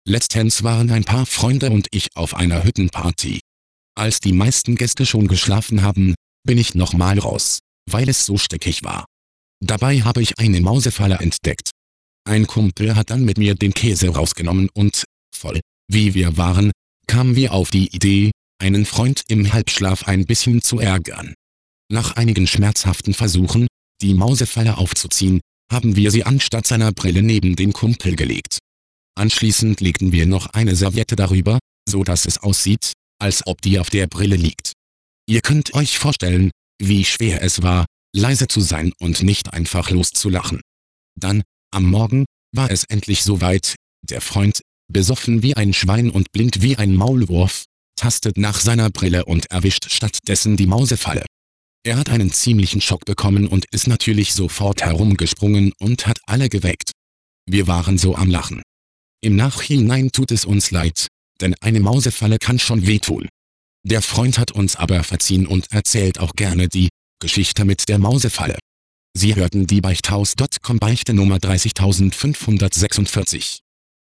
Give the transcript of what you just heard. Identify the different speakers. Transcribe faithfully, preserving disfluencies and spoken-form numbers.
Speaker 1: Letztens waren ein paar Freunde und ich auf einer Hüttenparty. Als die meisten Gäste schon geschlafen haben, bin ich nochmal raus, weil es so steckig war. Dabei habe ich eine Mausefalle entdeckt. Ein Kumpel hat dann mit mir den Käse rausgenommen und, voll, wie wir waren, kamen wir auf die Idee, einen Freund im Halbschlaf ein bisschen zu ärgern. Nach einigen schmerzhaften Versuchen, die Mausefalle aufzuziehen, haben wir sie anstatt seiner Brille neben den Kumpel gelegt. Anschließend legten wir noch eine Serviette darüber, so dass es aussieht, als ob die auf der Brille liegt. Ihr könnt euch vorstellen, wie schwer es war, leise zu sein und nicht einfach loszulachen. Dann, am Morgen, war es endlich soweit, der Freund, besoffen wie ein Schwein und blind wie ein Maulwurf, tastet nach seiner Brille und erwischt stattdessen die Mausefalle. Er hat einen ziemlichen Schock bekommen und ist natürlich sofort herumgesprungen und hat alle geweckt. Wir waren so am Lachen. Im Nachhinein tut es uns leid, denn eine Mausefalle kann schon wehtun. Der Freund hat uns aber verziehen und erzählt auch gerne die Geschichte mit der Mausefalle. Sie hörten die Beichthaus Punkt com Beichte Nummer dreißigtausendfünfhundertsechsundvierzig.